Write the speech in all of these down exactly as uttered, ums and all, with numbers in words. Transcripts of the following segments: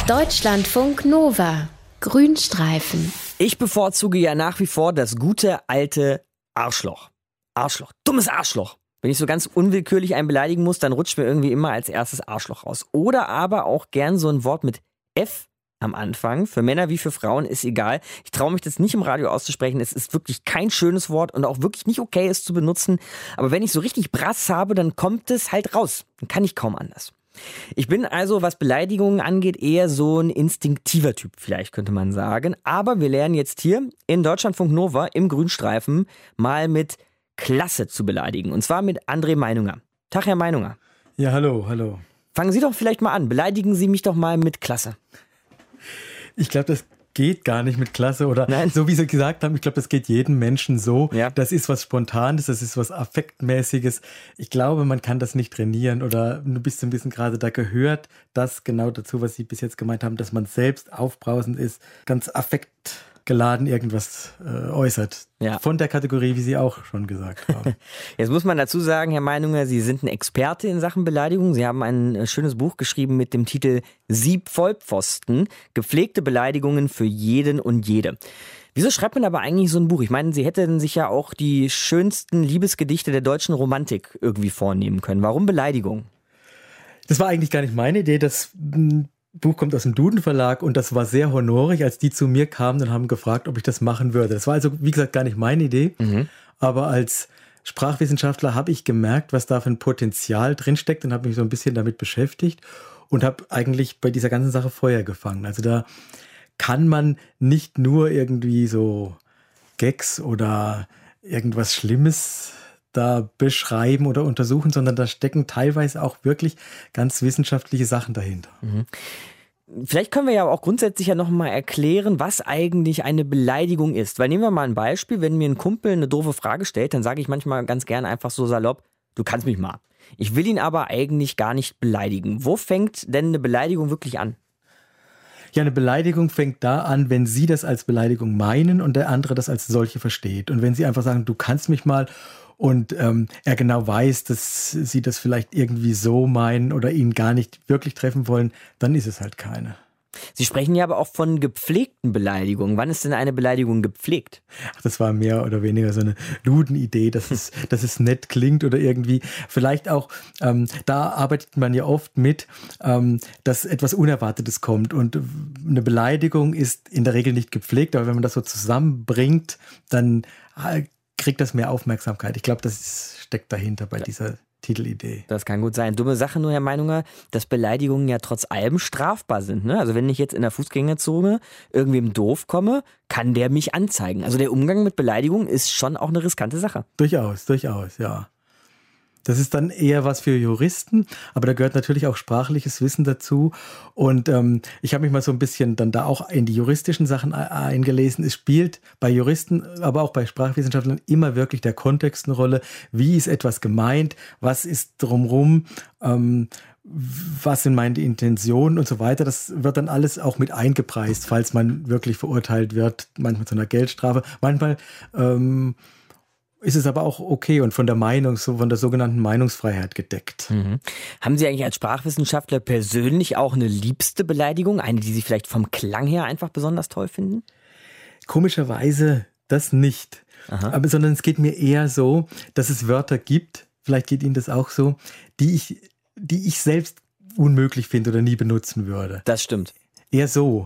Deutschlandfunk Nova. Grünstreifen. Ich bevorzuge ja nach wie vor das gute alte Arschloch. Arschloch. Dummes Arschloch. Wenn ich so ganz unwillkürlich einen beleidigen muss, dann rutscht mir irgendwie immer als erstes Arschloch raus. Oder aber auch gern so ein Wort mit F am Anfang. Für Männer wie für Frauen ist egal. Ich traue mich das nicht im Radio auszusprechen. Es ist wirklich kein schönes Wort und auch wirklich nicht okay, es zu benutzen. Aber wenn ich so richtig Brass habe, dann kommt es halt raus. Dann kann ich kaum anders. Ich bin also, was Beleidigungen angeht, eher so ein instinktiver Typ, vielleicht könnte man sagen. Aber wir lernen jetzt hier in Deutschlandfunk Nova im Grünstreifen mal mit Klasse zu beleidigen. Und zwar mit André Meinunger. Tag, Herr Meinunger. Ja, hallo, hallo. Fangen Sie doch vielleicht mal an. Beleidigen Sie mich doch mal mit Klasse. Ich glaube, das geht gar nicht mit Klasse oder Nein. So wie Sie gesagt haben, ich glaube, das geht jedem Menschen so. Ja. Das ist was Spontanes, das ist was Affektmäßiges. Ich glaube, man kann das nicht trainieren oder du bist so ein bisschen gerade, da gehört das genau dazu, was Sie bis jetzt gemeint haben, dass man selbst aufbrausend ist, ganz affektgeladen irgendwas äh, äußert. Ja. Von der Kategorie, wie Sie auch schon gesagt haben. Jetzt muss man dazu sagen, Herr Meinunger, Sie sind ein Experte in Sachen Beleidigung. Sie haben ein schönes Buch geschrieben mit dem Titel Sieb Vollpfosten, gepflegte Beleidigungen für jeden und jede. Wieso schreibt man aber eigentlich so ein Buch? Ich meine, Sie hätten sich ja auch die schönsten Liebesgedichte der deutschen Romantik irgendwie vornehmen können. Warum Beleidigung? Das war eigentlich gar nicht meine Idee, das Buch kommt aus dem Duden Verlag und das war sehr honorig, als die zu mir kamen und haben gefragt, ob ich das machen würde. Das war also, wie gesagt, gar nicht meine Idee, mhm. aber als Sprachwissenschaftler habe ich gemerkt, was da für ein Potenzial drinsteckt und habe mich so ein bisschen damit beschäftigt und habe eigentlich bei dieser ganzen Sache Feuer gefangen. Also da kann man nicht nur irgendwie so Gags oder irgendwas Schlimmes da beschreiben oder untersuchen, sondern da stecken teilweise auch wirklich ganz wissenschaftliche Sachen dahinter. Mhm. Vielleicht können wir ja auch grundsätzlich ja nochmal erklären, was eigentlich eine Beleidigung ist. Weil nehmen wir mal ein Beispiel, wenn mir ein Kumpel eine doofe Frage stellt, dann sage ich manchmal ganz gerne einfach so salopp, du kannst mich mal. Ich will ihn aber eigentlich gar nicht beleidigen. Wo fängt denn eine Beleidigung wirklich an? Ja, eine Beleidigung fängt da an, wenn Sie das als Beleidigung meinen und der andere das als solche versteht. Und wenn Sie einfach sagen, du kannst mich mal und ähm, er genau weiß, dass Sie das vielleicht irgendwie so meinen oder ihn gar nicht wirklich treffen wollen, dann ist es halt keine. Sie sprechen ja aber auch von gepflegten Beleidigungen. Wann ist denn eine Beleidigung gepflegt? Ach, das war mehr oder weniger so eine Duden-Idee, dass es, dass es nett klingt oder irgendwie. Vielleicht auch, ähm, da arbeitet man ja oft mit, ähm, dass etwas Unerwartetes kommt. Und eine Beleidigung ist in der Regel nicht gepflegt, aber wenn man das so zusammenbringt, dann kriegt das mehr Aufmerksamkeit. Ich glaube, das ist, steckt dahinter bei ja. dieser Titelidee. Das kann gut sein. Dumme Sache nur, Herr Meinunger, dass Beleidigungen ja trotz allem strafbar sind. Ne? Also wenn ich jetzt in der Fußgängerzone irgendwem doof komme, kann der mich anzeigen. Also der Umgang mit Beleidigungen ist schon auch eine riskante Sache. Durchaus, durchaus, ja. Das ist dann eher was für Juristen, aber da gehört natürlich auch sprachliches Wissen dazu. Und ähm, ich habe mich mal so ein bisschen dann da auch in die juristischen Sachen eingelesen. Es spielt bei Juristen, aber auch bei Sprachwissenschaftlern immer wirklich der Kontext eine Rolle. Wie ist etwas gemeint? Was ist drumherum? Ähm, was sind meine Intentionen und so weiter? Das wird dann alles auch mit eingepreist, falls man wirklich verurteilt wird. Manchmal zu einer Geldstrafe, manchmal ähm, ist es aber auch okay und von der Meinung, so von der sogenannten Meinungsfreiheit gedeckt. Mhm. Haben Sie eigentlich als Sprachwissenschaftler persönlich auch eine liebste Beleidigung? Eine, die Sie vielleicht vom Klang her einfach besonders toll finden? Komischerweise das nicht. Aha. Aber, sondern es geht mir eher so, dass es Wörter gibt, vielleicht geht Ihnen das auch so, die ich, die ich selbst unmöglich finde oder nie benutzen würde. Das stimmt. Eher so.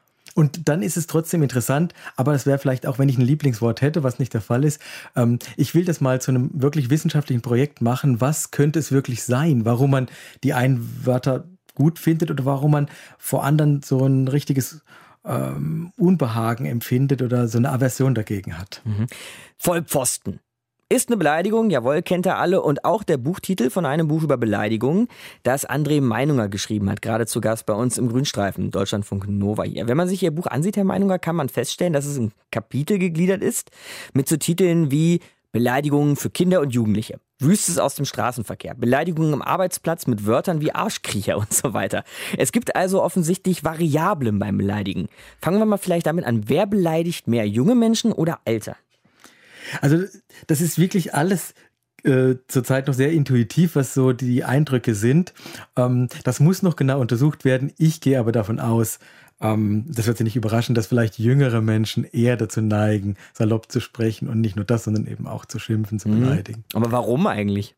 Und dann ist es trotzdem interessant, aber es wäre vielleicht auch, wenn ich ein Lieblingswort hätte, was nicht der Fall ist. Ähm, ich will das mal zu einem wirklich wissenschaftlichen Projekt machen. Was könnte es wirklich sein? Warum man die einen Wörter gut findet oder warum man vor anderen so ein richtiges ähm, Unbehagen empfindet oder so eine Aversion dagegen hat. Mhm. Vollpfosten. Ist eine Beleidigung, jawohl, kennt ihr alle. Und auch der Buchtitel von einem Buch über Beleidigungen, das André Meinunger geschrieben hat, gerade zu Gast bei uns im Grünstreifen, Deutschlandfunk Nova hier. Wenn man sich Ihr Buch ansieht, Herr Meinunger, kann man feststellen, dass es in Kapitel gegliedert ist, mit so Titeln wie Beleidigungen für Kinder und Jugendliche, Wüstes aus dem Straßenverkehr, Beleidigungen am Arbeitsplatz mit Wörtern wie Arschkriecher und so weiter. Es gibt also offensichtlich Variablen beim Beleidigen. Fangen wir mal vielleicht damit an, wer beleidigt mehr, junge Menschen oder Alter? Also das ist wirklich alles äh, zurzeit noch sehr intuitiv, was so die Eindrücke sind. Ähm, das muss noch genau untersucht werden. Ich gehe aber davon aus, ähm, das wird Sie nicht überraschen, dass vielleicht jüngere Menschen eher dazu neigen, salopp zu sprechen und nicht nur das, sondern eben auch zu schimpfen, zu beleidigen. Mhm. Aber warum eigentlich?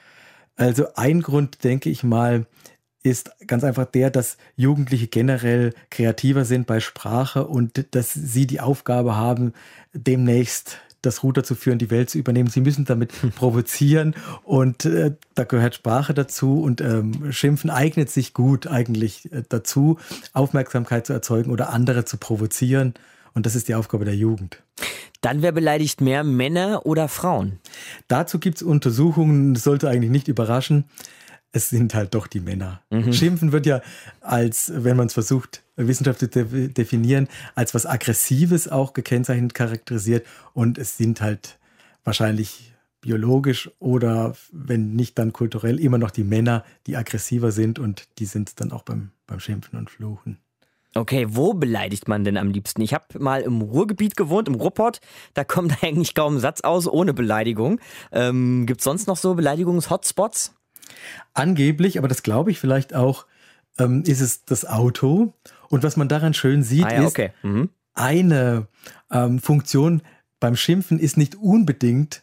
Also ein Grund, denke ich mal, ist ganz einfach der, dass Jugendliche generell kreativer sind bei Sprache und dass sie die Aufgabe haben, demnächst das Ruder zu führen, die Welt zu übernehmen. Sie müssen damit provozieren und äh, da gehört Sprache dazu und ähm, Schimpfen eignet sich gut eigentlich äh, dazu, Aufmerksamkeit zu erzeugen oder andere zu provozieren und das ist die Aufgabe der Jugend. Dann wer beleidigt mehr, Männer oder Frauen? Dazu gibt es Untersuchungen, das sollte eigentlich nicht überraschen. Es sind halt doch die Männer. Mhm. Schimpfen wird ja als, wenn man es versucht, wissenschaftlich zu de- definieren, als was Aggressives auch gekennzeichnet, charakterisiert. Und es sind halt wahrscheinlich biologisch oder wenn nicht dann kulturell immer noch die Männer, die aggressiver sind und die sind dann auch beim, beim Schimpfen und Fluchen. Okay, wo beleidigt man denn am liebsten? Ich habe mal im Ruhrgebiet gewohnt, im Ruhrpott. Da kommt eigentlich kaum ein Satz aus ohne Beleidigung. Ähm, gibt es sonst noch so Beleidigungs-Hotspots? Angeblich, aber das glaube ich vielleicht auch, ähm, ist es das Auto. Und was man daran schön sieht, ah, ja, ist, okay. mhm. eine ähm, Funktion beim Schimpfen ist nicht unbedingt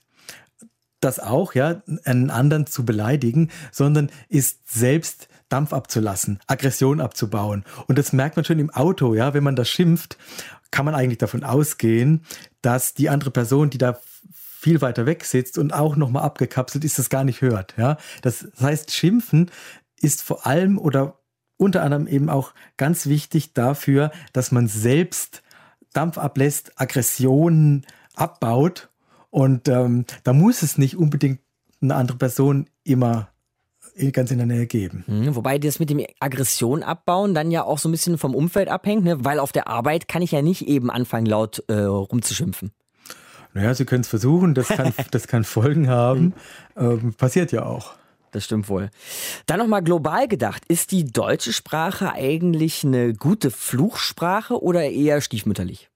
das auch, ja, einen anderen zu beleidigen, sondern ist selbst Dampf abzulassen, Aggression abzubauen. Und das merkt man schon im Auto, ja, wenn man da schimpft, kann man eigentlich davon ausgehen, dass die andere Person, die da viel weiter weg sitzt und auch nochmal abgekapselt ist, das gar nicht hört. Ja? Das heißt, Schimpfen ist vor allem oder unter anderem eben auch ganz wichtig dafür, dass man selbst Dampf ablässt, Aggressionen abbaut und ähm, da muss es nicht unbedingt eine andere Person immer ganz in der Nähe geben. Mhm, wobei das mit dem Aggression abbauen dann ja auch so ein bisschen vom Umfeld abhängt, ne? Weil auf der Arbeit kann ich ja nicht eben anfangen laut äh, rumzuschimpfen. Naja, Sie können es versuchen, das kann, das kann Folgen haben. Ähm, passiert ja auch. Das stimmt wohl. Dann nochmal global gedacht, ist die deutsche Sprache eigentlich eine gute Fluchsprache oder eher stiefmütterlich?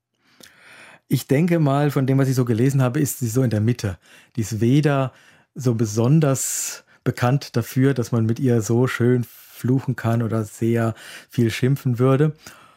Ich denke mal, von dem, was ich so gelesen habe, ist sie so in der Mitte. Die ist weder so besonders bekannt dafür, dass man mit ihr so schön fluchen kann oder sehr viel schimpfen würde.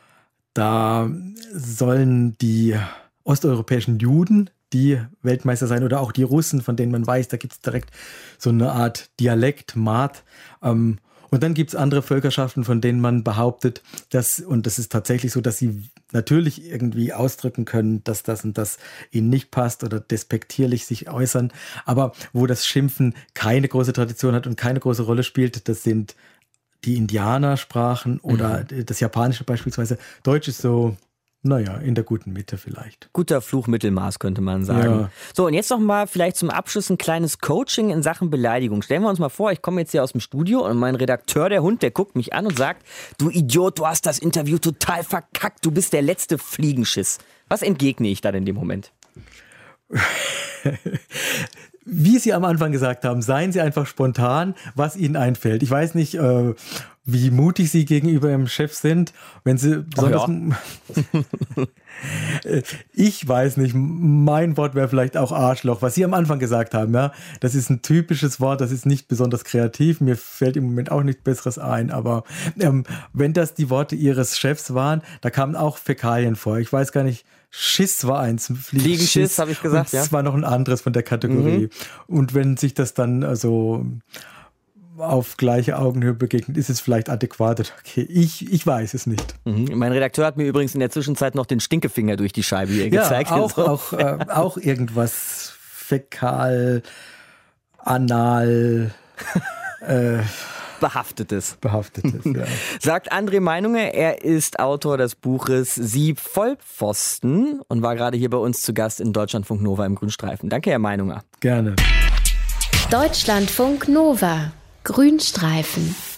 Da sollen die osteuropäischen Juden die Weltmeister sein oder auch die Russen, von denen man weiß, da gibt es direkt so eine Art Dialekt, Mat. Ähm, und dann gibt es andere Völkerschaften, von denen man behauptet, dass, und das ist tatsächlich so, dass sie natürlich irgendwie ausdrücken können, dass das und das ihnen nicht passt oder despektierlich sich äußern. Aber wo das Schimpfen keine große Tradition hat und keine große Rolle spielt, das sind die Indianersprachen oder mhm. das Japanische beispielsweise. Deutsch ist so, naja, in der guten Mitte vielleicht. Guter Fluchmittelmaß, könnte man sagen. Ja. So, und jetzt noch mal vielleicht zum Abschluss ein kleines Coaching in Sachen Beleidigung. Stellen wir uns mal vor, ich komme jetzt hier aus dem Studio und mein Redakteur, der Hund, der guckt mich an und sagt, du Idiot, du hast das Interview total verkackt, du bist der letzte Fliegenschiss. Was entgegne ich dann in dem Moment? Wie Sie am Anfang gesagt haben, seien Sie einfach spontan, was Ihnen einfällt. Ich weiß nicht, äh, wie mutig Sie gegenüber Ihrem Chef sind, wenn Sie besonders... Ja. Ich weiß nicht, mein Wort wäre vielleicht auch Arschloch, was Sie am Anfang gesagt haben. Ja, das ist ein typisches Wort, das ist nicht besonders kreativ. Mir fällt im Moment auch nichts Besseres ein, aber ähm, wenn das die Worte Ihres Chefs waren, da kamen auch Fäkalien vor. Ich weiß gar nicht, Schiss war eins. Fliegenschiss, habe ich gesagt, ja. Das war noch ein anderes von der Kategorie. Mhm. Und wenn sich das dann also auf gleiche Augenhöhe begegnet, ist es vielleicht adäquat. Okay, ich, ich weiß es nicht. Mhm. Mein Redakteur hat mir übrigens in der Zwischenzeit noch den Stinkefinger durch die Scheibe hier ja, gezeigt. Auch, so. auch, äh, auch irgendwas fäkal, anal, äh, Behaftetes. Behaftetes, ja. Sagt André Meinunger, er ist Autor des Buches Sieb Vollpfosten und war gerade hier bei uns zu Gast in Deutschlandfunk Nova im Grünstreifen. Danke, Herr Meinunger. Gerne. Deutschlandfunk Nova, Grünstreifen.